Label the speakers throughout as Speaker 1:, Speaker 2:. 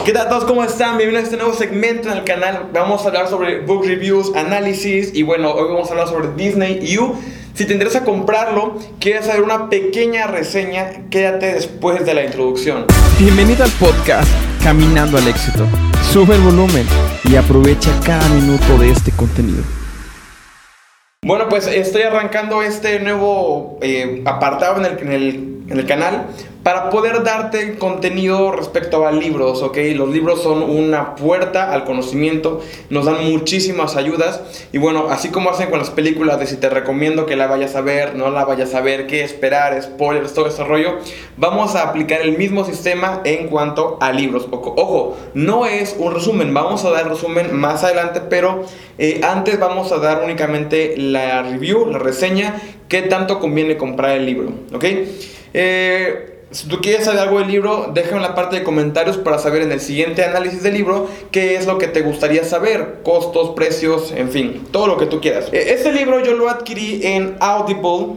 Speaker 1: ¿Qué tal a todos? ¿Cómo están? Bienvenidos a este nuevo segmento en el canal. Vamos a hablar sobre book reviews, análisis y bueno, hoy vamos a hablar sobre Disney U. Si te interesa comprarlo, quieres saber una pequeña reseña, quédate después de la introducción.
Speaker 2: Bienvenido al podcast Caminando al Éxito. Sube el volumen y aprovecha cada minuto de este contenido.
Speaker 1: Bueno, pues estoy arrancando este nuevo apartado en el canal para poder darte contenido respecto a libros, ¿ok? Los libros son una puerta al conocimiento, nos dan muchísimas ayudas y bueno, así como hacen con las películas de si te recomiendo que la vayas a ver, no la vayas a ver, qué esperar, spoilers, todo ese rollo, vamos a aplicar el mismo sistema en cuanto a libros. Ojo, no es un resumen, vamos a dar el resumen más adelante, pero antes vamos a dar únicamente la review, la reseña, qué tanto conviene comprar el libro, ¿ok? Si tú quieres saber algo del libro, déjame en la parte de comentarios para saber en el siguiente análisis del libro qué es lo que te gustaría saber, costos, precios, en fin, todo lo que tú quieras. Este libro yo lo adquirí en Audible.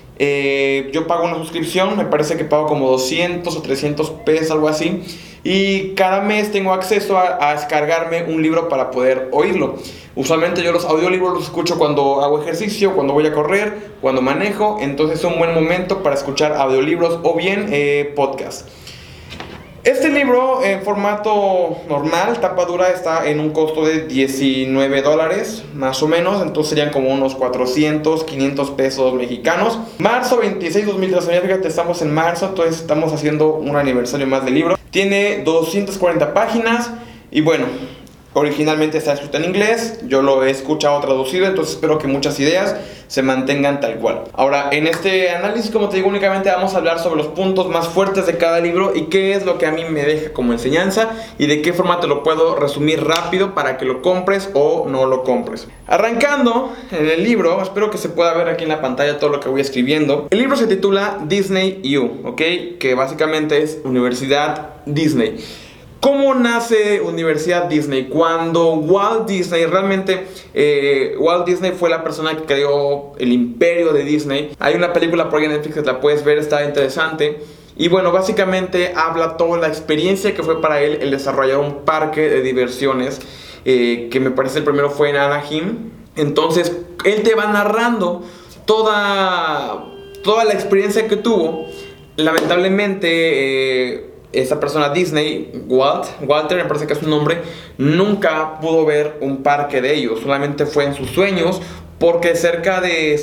Speaker 1: Yo pago una suscripción, me parece que pago como 200 o 300 pesos, algo así. Y cada mes tengo acceso a descargarme un libro para poder oírlo. Usualmente yo los audiolibros los escucho cuando hago ejercicio, cuando voy a correr, cuando manejo. Entonces es un buen momento para escuchar audiolibros o bien podcast. Este libro en formato normal, tapa dura, está en un costo de $19 más o menos, entonces serían como unos 400, 500 pesos mexicanos. Marzo 26, 2013, fíjate, estamos en marzo, entonces estamos haciendo un aniversario más del libro. Tiene 240 páginas y bueno, originalmente está escrito en inglés, yo lo he escuchado traducido, entonces espero que muchas ideas se mantengan tal cual. Ahora, en este análisis, como te digo, únicamente vamos a hablar sobre los puntos más fuertes de cada libro y qué es lo que a mí me deja como enseñanza y de qué forma te lo puedo resumir rápido para que lo compres o no lo compres. Arrancando en el libro, espero que se pueda ver aquí en la pantalla todo lo que voy escribiendo. El libro se titula Disney U, ¿ok? Que básicamente es Universidad Disney. ¿Cómo nace Universidad Disney? Cuando Walt Disney, realmente Walt Disney fue la persona que creó el imperio de Disney. Hay una película por ahí en Netflix que la puedes ver, está interesante. Y bueno, básicamente habla toda la experiencia que fue para él el desarrollar un parque de diversiones, que me parece el primero fue en Anaheim. Entonces, él te va narrando toda la experiencia que tuvo. Lamentablemente, esa persona Disney, Walter, me parece que es su nombre, nunca pudo ver un parque de ellos, solamente fue en sus sueños, porque cerca de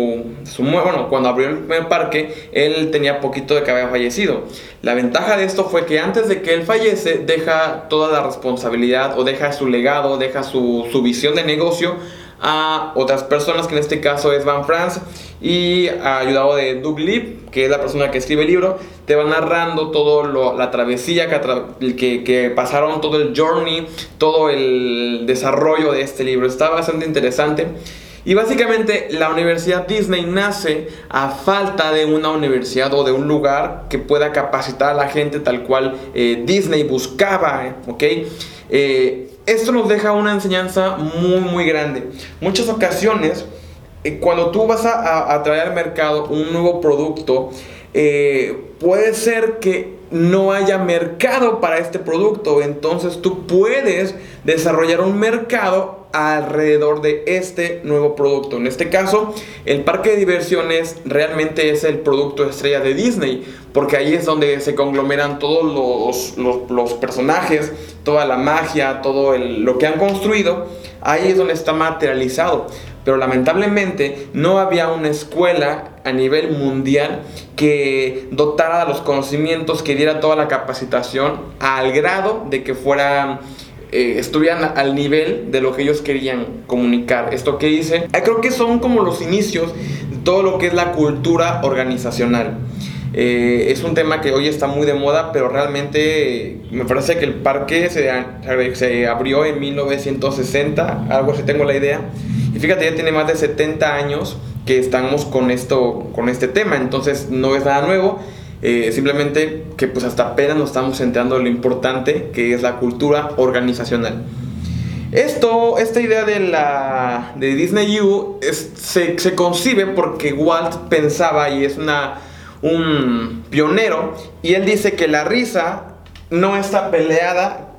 Speaker 1: cuando abrió el primer parque, él tenía poquito de que había fallecido. La ventaja de esto fue que antes de que él fallece, deja toda la responsabilidad, o deja su legado, deja su visión de negocio a otras personas, que en este caso es Van France, y ayudado de Doug Lieb, que es la persona que escribe el libro. Te va narrando toda la travesía que pasaron, todo el journey, todo el desarrollo de este libro. Está bastante interesante. Y básicamente la Universidad Disney nace a falta de una universidad o de un lugar que pueda capacitar a la gente tal cual Disney buscaba, ¿ok? Esto nos deja una enseñanza muy muy grande. Muchas ocasiones, cuando tú vas a traer al mercado un nuevo producto, puede ser que no haya mercado para este producto. Entonces tú puedes desarrollar un mercado alrededor de este nuevo producto. En este caso, el parque de diversiones realmente es el producto estrella de Disney, porque ahí es donde se conglomeran todos los personajes, toda la magia, todo lo que han construido. Ahí es donde está materializado. Pero lamentablemente no había una escuela a nivel mundial que dotara de los conocimientos, que diera toda la capacitación al grado de que estuvieran al nivel de lo que ellos querían comunicar. Esto que hice, creo que son como los inicios de todo lo que es la cultura organizacional. Es un tema que hoy está muy de moda, pero realmente me parece que el parque se abrió en 1960, algo así tengo la idea. Y fíjate, ya tiene más de 70 años que estamos con este tema, entonces no es nada nuevo. Simplemente que pues hasta apenas nos estamos enterando de lo importante que es la cultura organizacional. Esta idea de Disney U se concibe porque Walt pensaba, y es un pionero, y él dice que la risa no está peleada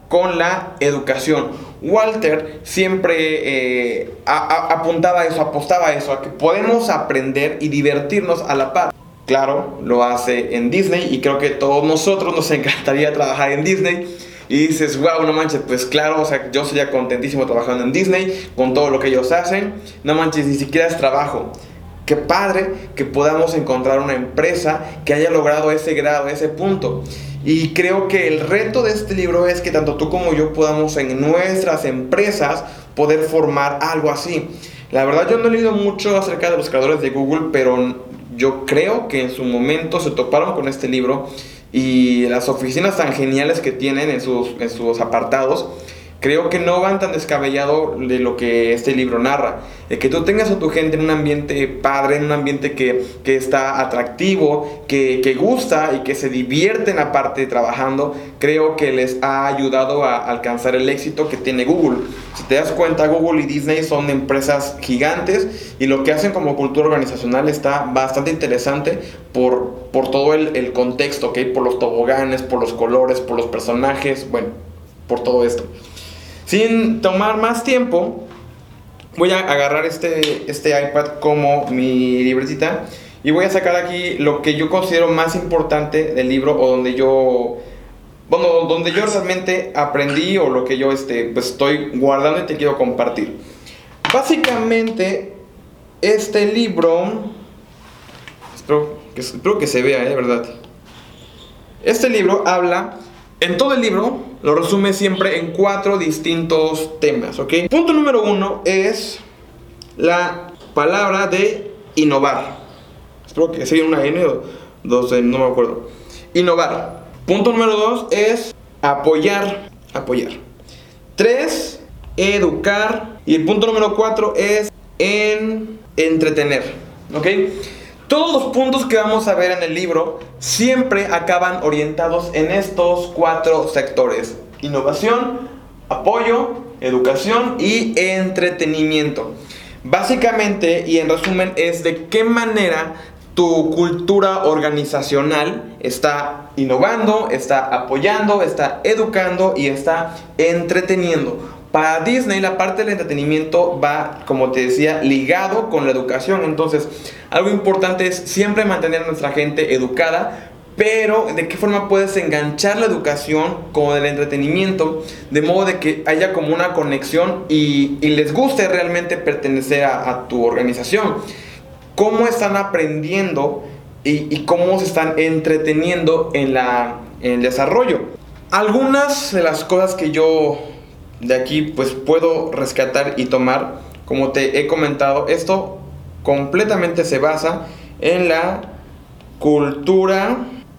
Speaker 1: con la educación. Walter siempre apuntaba a eso, apostaba a eso, a que podemos aprender y divertirnos a la par. Claro, lo hace en Disney y creo que todos nosotros nos encantaría trabajar en Disney. Y dices, wow, no manches, pues claro, o sea, yo sería contentísimo trabajando en Disney con todo lo que ellos hacen. No manches, ni siquiera es trabajo. Qué padre que podamos encontrar una empresa que haya logrado ese grado, ese punto. Y creo que el reto de este libro es que tanto tú como yo podamos en nuestras empresas poder formar algo así. La verdad yo no he leído mucho acerca de los creadores de Google, pero yo creo que en su momento se toparon con este libro y las oficinas tan geniales que tienen en sus apartados, creo que no van tan descabellado de lo que este libro narra. El que tú tengas a tu gente en un ambiente padre, en un ambiente que está atractivo, que gusta y que se divierten aparte trabajando, creo que les ha ayudado a alcanzar el éxito que tiene Google. Si te das cuenta, Google y Disney son empresas gigantes y lo que hacen como cultura organizacional está bastante interesante por todo el contexto, ¿okay? Por los toboganes, por los colores, por los personajes, bueno, por todo esto. Sin tomar más tiempo, voy a agarrar este iPad como mi libretita y voy a sacar aquí lo que yo considero más importante del libro, o donde yo realmente aprendí, o lo que yo pues estoy guardando y te quiero compartir. Básicamente, este libro, espero que se vea, de verdad. Este libro habla... En todo el libro lo resume siempre en 4 distintos temas, ¿ok? Punto número 1 es la palabra de innovar. Espero que sea una N o 2 N, no me acuerdo. Innovar. Punto número 2 es apoyar. 3, educar. Y el punto número 4 es entretener, ¿ok? Todos los puntos que vamos a ver en el libro siempre acaban orientados en estos 4 sectores: innovación, apoyo, educación y entretenimiento. Básicamente, y en resumen, es de qué manera tu cultura organizacional está innovando, está apoyando, está educando y está entreteniendo. Para Disney la parte del entretenimiento va, como te decía, ligado con la educación. Entonces, algo importante es siempre mantener a nuestra gente educada, pero ¿de qué forma puedes enganchar la educación con el entretenimiento? De modo de que haya como una conexión y les guste realmente pertenecer a tu organización. ¿Cómo están aprendiendo y cómo se están entreteniendo en el desarrollo? Algunas de las cosas que yo de aquí pues puedo rescatar y tomar, como te he comentado, esto completamente se basa en la cultura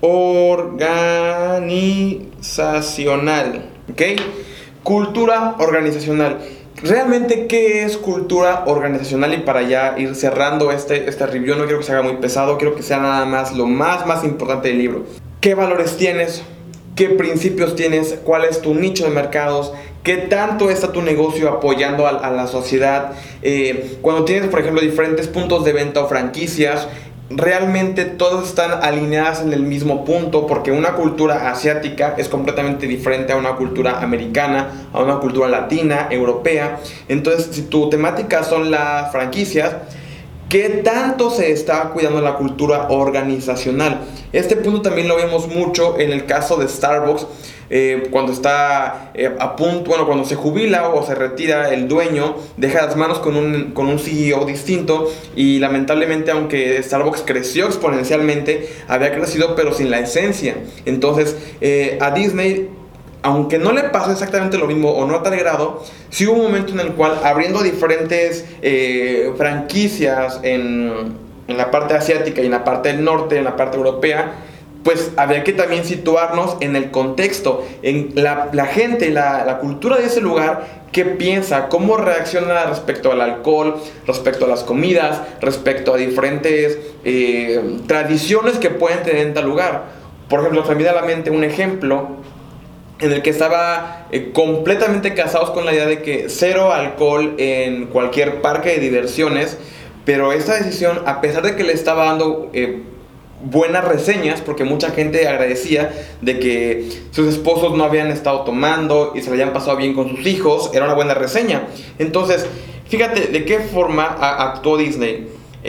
Speaker 1: organizacional, ¿ok? Cultura organizacional. Realmente, ¿qué es cultura organizacional? Y para ya ir cerrando este review, no quiero que se haga muy pesado, quiero que sea nada más lo más importante del libro. ¿Qué valores tienes? ¿Qué principios tienes? ¿Cuál es tu nicho de mercados? ¿Qué tanto está tu negocio apoyando a la sociedad? Cuando tienes, por ejemplo, diferentes puntos de venta o franquicias, realmente todas están alineadas en el mismo punto, porque una cultura asiática es completamente diferente a una cultura americana, a una cultura latina, europea. Entonces, si tu temática son las franquicias, ¿qué tanto se está cuidando la cultura organizacional? Este punto también lo vemos mucho en el caso de Starbucks, cuando está a punto, cuando se jubila o se retira el dueño, deja las manos con un CEO distinto, y lamentablemente, aunque Starbucks creció exponencialmente, había crecido pero sin la esencia. Entonces, a Disney, aunque no le pasó exactamente lo mismo o no a tal grado, sí hubo un momento en el cual, abriendo diferentes franquicias en la parte asiática y en la parte del norte, en la parte europea, pues había que también situarnos en el contexto, en la gente, la cultura de ese lugar, qué piensa, cómo reacciona respecto al alcohol, respecto a las comidas, respecto a diferentes tradiciones que pueden tener en tal lugar. Por ejemplo, se me viene a la mente un ejemplo en el que estaba completamente casados con la idea de que cero alcohol en cualquier parque de diversiones, pero esta decisión, a pesar de que le estaba dando buenas reseñas, porque mucha gente agradecía de que sus esposos no habían estado tomando y se le habían pasado bien con sus hijos. Era una buena reseña. Entonces, fíjate de qué forma actuó Disney.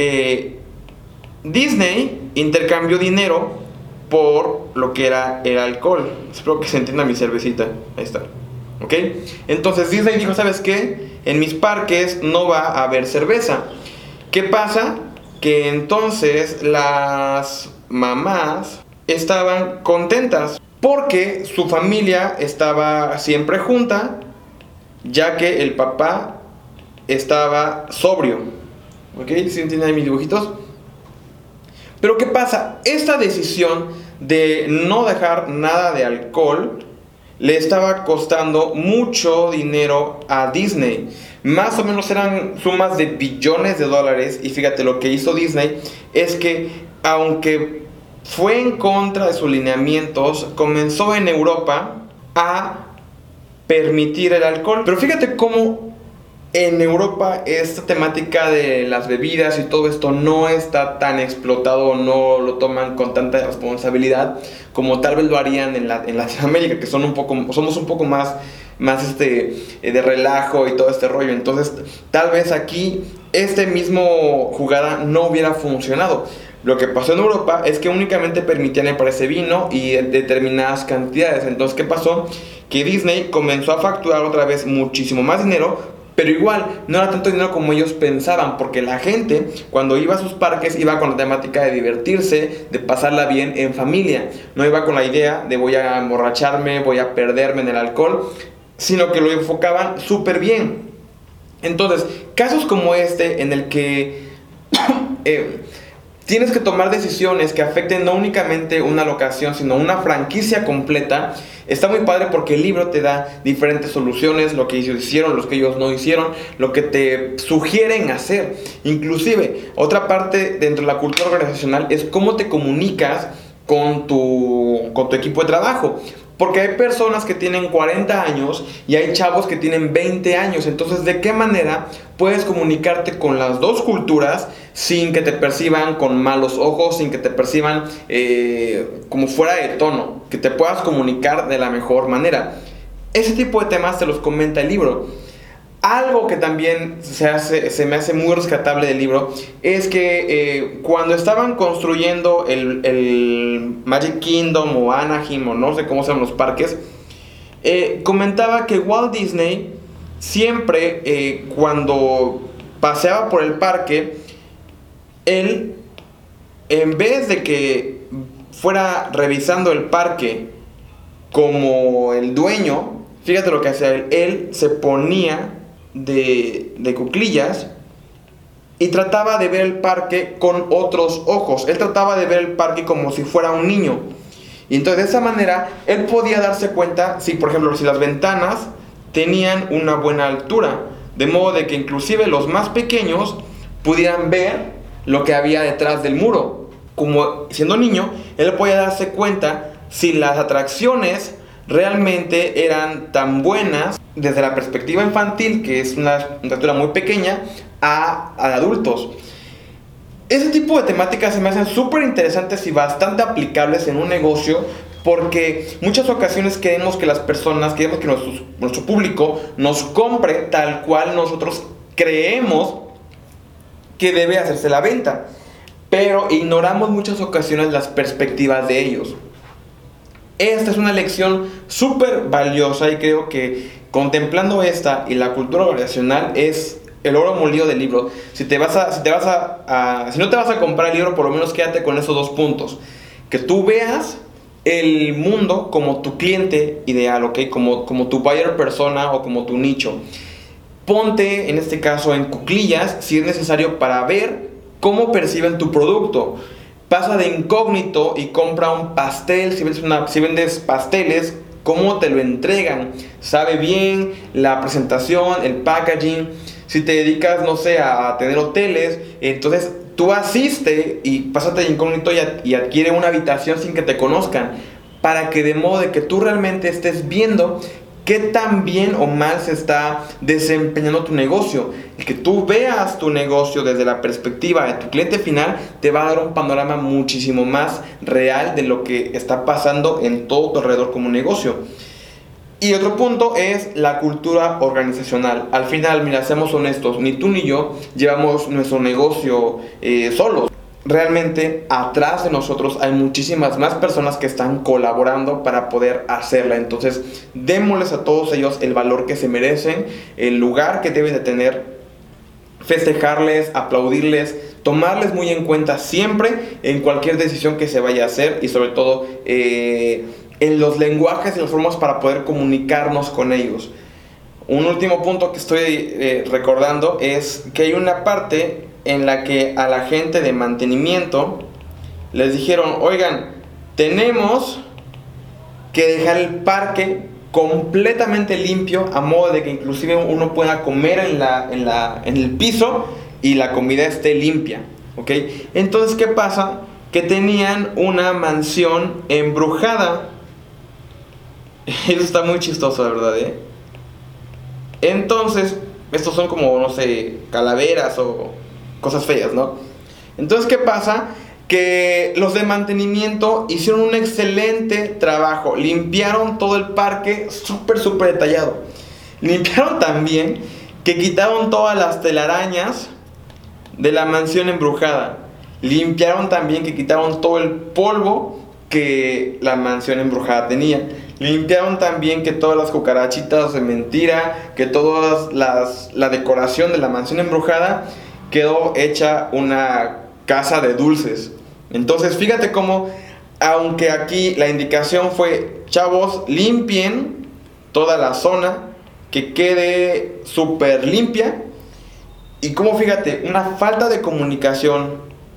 Speaker 1: Disney intercambió dinero por lo que era el alcohol. Espero que se entienda mi cervecita. Ahí está. ¿Ok? Entonces Disney dijo, ¿sabes qué? En mis parques no va a haber cerveza. ¿Qué pasa? Que entonces las mamás estaban contentas porque su familia estaba siempre junta, ya que el papá estaba sobrio. ¿Ok? ¿Sí entienden mis dibujitos? Pero ¿qué pasa? Esta decisión de no dejar nada de alcohol le estaba costando mucho dinero a Disney. Más o menos eran sumas de billones de dólares. Y fíjate, lo que hizo Disney es que, aunque fue en contra de sus lineamientos, comenzó en Europa a permitir el alcohol. Pero fíjate cómo en Europa esta temática de las bebidas y todo esto no está tan explotado, no lo toman con tanta responsabilidad como tal vez lo harían en Latinoamérica, que somos un poco más de relajo y todo este rollo. Entonces tal vez aquí este mismo jugada no hubiera funcionado. Lo que pasó en Europa es que únicamente permitían, me parece, vino y determinadas cantidades. Entonces, ¿qué pasó? Que Disney comenzó a facturar otra vez muchísimo más dinero. Pero igual, no era tanto dinero como ellos pensaban, porque la gente, cuando iba a sus parques, iba con la temática de divertirse, de pasarla bien en familia. No iba con la idea de voy a emborracharme, voy a perderme en el alcohol, sino que lo enfocaban súper bien. Entonces, casos como este, en el que tienes que tomar decisiones que afecten no únicamente una locación, sino una franquicia completa, está muy padre porque el libro te da diferentes soluciones, lo que ellos hicieron, lo que ellos no hicieron, lo que te sugieren hacer. Inclusive, otra parte dentro de la cultura organizacional es cómo te comunicas con tu equipo de trabajo. Porque hay personas que tienen 40 años y hay chavos que tienen 20 años. Entonces, ¿de qué manera puedes comunicarte con las dos culturas sin que te perciban con malos ojos, sin que te perciban como fuera de tono? Que te puedas comunicar de la mejor manera. Ese tipo de temas te los comenta el libro. Algo que también se me hace muy rescatable del libro es que cuando estaban construyendo el Magic Kingdom o Anaheim o no sé cómo se llaman los parques, comentaba que Walt Disney siempre cuando paseaba por el parque, él, en vez de que fuera revisando el parque como el dueño, fíjate lo que hacía él se ponía de cuclillas y trataba de ver el parque con otros ojos. Él trataba de ver el parque como si fuera un niño. Y entonces de esa manera él podía darse cuenta si, por ejemplo, si las ventanas tenían una buena altura, de modo de que inclusive los más pequeños pudieran ver lo que había detrás del muro. Como siendo niño, él podía darse cuenta si las atracciones realmente eran tan buenas desde la perspectiva infantil, que es una estatura muy pequeña, a adultos. Ese tipo de temáticas se me hacen súper interesantes y bastante aplicables en un negocio, porque muchas ocasiones queremos que las personas, queremos que nuestro público nos compre tal cual nosotros creemos que debe hacerse la venta, pero ignoramos muchas ocasiones las perspectivas de ellos. Esta es una lección súper valiosa y creo que contemplando esta y la cultura organizacional es el oro molido del libro. Si no te vas a comprar el libro, por lo menos quédate con esos dos puntos. Que tú veas el mundo como tu cliente ideal, ¿ok? Como tu buyer persona o como tu nicho. Ponte, en este caso, en cuclillas si es necesario para ver cómo perciben tu producto. Pasa de incógnito y compra un pastel. Si vendes pasteles, ¿cómo te lo entregan? ¿Sabe bien la presentación, el packaging? Si te dedicas, no sé, a tener hoteles, entonces tú asiste y pásate de incógnito y adquiere una habitación sin que te conozcan, para que de modo de que tú realmente estés viendo qué tan bien o mal se está desempeñando tu negocio. El que tú veas tu negocio desde la perspectiva de tu cliente final te va a dar un panorama muchísimo más real de lo que está pasando en todo tu alrededor como negocio. Y otro punto es la cultura organizacional. Al final, mira, seamos honestos, ni tú ni yo llevamos nuestro negocio solos. Realmente atrás de nosotros hay muchísimas más personas que están colaborando para poder hacerla. Entonces démosles a todos ellos el valor que se merecen, el lugar que deben de tener, festejarles, aplaudirles, tomarles muy en cuenta siempre en cualquier decisión que se vaya a hacer, y sobre todo en los lenguajes y las formas para poder comunicarnos con ellos. Un último punto que estoy recordando es que hay una parte en la que a la gente de mantenimiento les dijeron: oigan, tenemos que dejar el parque completamente limpio, a modo de que inclusive uno pueda comer en el piso y la comida esté limpia, ¿ok? Entonces, ¿qué pasa? Que tenían una mansión embrujada. Eso está muy chistoso, de verdad, ¿eh? Entonces, estos son como, no sé, calaveras o cosas feas, ¿no? Entonces, ¿qué pasa? Que los de mantenimiento hicieron un excelente trabajo. Limpiaron todo el parque súper detallado. Limpiaron también que quitaron todas las telarañas de la mansión embrujada. Limpiaron también que quitaron todo el polvo que la mansión embrujada tenía. Limpiaron también que todas las cucarachitas de mentira, que la decoración de la mansión embrujada quedó hecha una casa de dulces. Entonces, fíjate cómo, aunque aquí la indicación fue: chavos, limpien toda la zona, que quede súper limpia. Y como, fíjate, una falta de comunicación,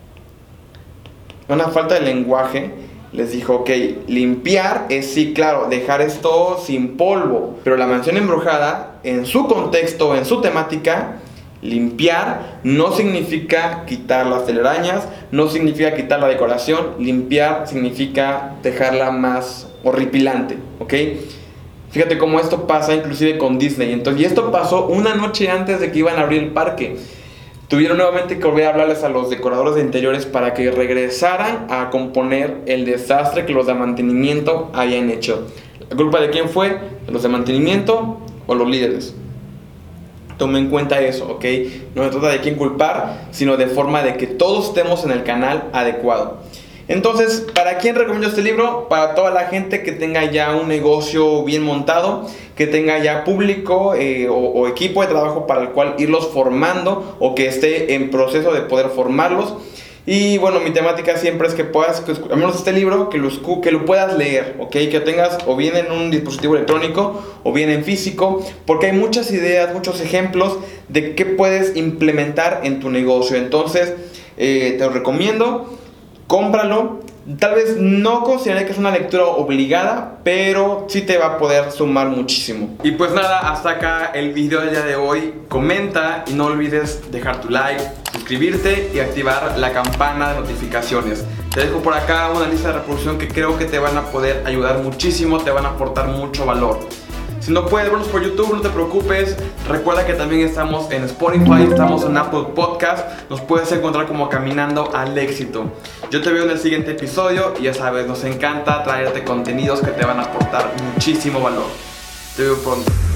Speaker 1: una falta de lenguaje, les dijo: ok, limpiar es, sí, claro, dejar esto sin polvo. Pero la mansión embrujada, en su contexto, en su temática, limpiar no significa quitar las telarañas, no significa quitar la decoración. Limpiar significa dejarla más horripilante, ¿ok? Fíjate cómo esto pasa inclusive con Disney. Entonces, y esto pasó una noche antes de que iban a abrir el parque. Tuvieron nuevamente que volver a hablarles a los decoradores de interiores para que regresaran a componer el desastre que los de mantenimiento habían hecho. ¿La culpa de quién fue? ¿De los de mantenimiento o los líderes? Tome en cuenta eso, ¿ok? No se trata de quién culpar, sino de forma de que todos estemos en el canal adecuado. Entonces, ¿para quién recomiendo este libro? Para toda la gente que tenga ya un negocio bien montado, que tenga ya público o equipo de trabajo para el cual irlos formando, o que esté en proceso de poder formarlos. Y bueno, mi temática siempre es que puedas, al menos este libro, que lo puedas leer, ¿ok? Que tengas o bien en un dispositivo electrónico o bien en físico, porque hay muchas ideas, muchos ejemplos de qué puedes implementar en tu negocio. Entonces, te lo recomiendo, cómpralo. Tal vez no consideré que es una lectura obligada, pero sí te va a poder sumar muchísimo. Y pues nada, hasta acá el video del día de hoy. Comenta y no olvides dejar tu like, suscribirte y activar la campana de notificaciones. Te dejo por acá una lista de reproducción que creo que te van a poder ayudar muchísimo, te van a aportar mucho valor. Si no puedes vernos por YouTube, no te preocupes. Recuerda que también estamos en Spotify, estamos en Apple Podcast. Nos puedes encontrar como Caminando al Éxito. Yo te veo en el siguiente episodio y ya sabes, nos encanta traerte contenidos que te van a aportar muchísimo valor. Te veo pronto.